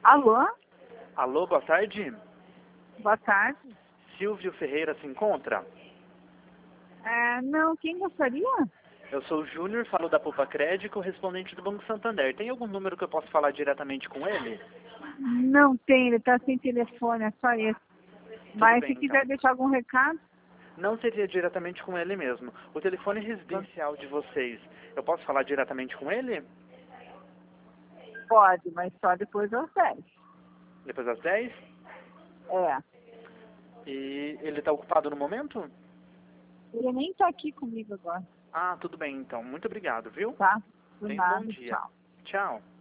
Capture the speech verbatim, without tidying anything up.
Alô? Alô, boa tarde. Boa tarde. Silvio Ferreira se encontra? É, não, quem gostaria? Eu sou o Júnior, falo da Poupa Crédito, correspondente do Banco Santander. Tem algum número que eu posso falar diretamente com ele? Não tem, ele está sem telefone, é só esse. Mas bem, se quiser então. deixar algum recado, Não seria diretamente com ele mesmo. O telefone residencial de vocês, eu posso falar diretamente com ele? pode, mas só depois das dez. Depois das dez? É. E ele está ocupado no momento? Ele nem está aqui comigo agora, Ah, tudo bem então. Muito obrigado, viu? tá? Por Tenha um bom nada, dia. tchau. Tchau.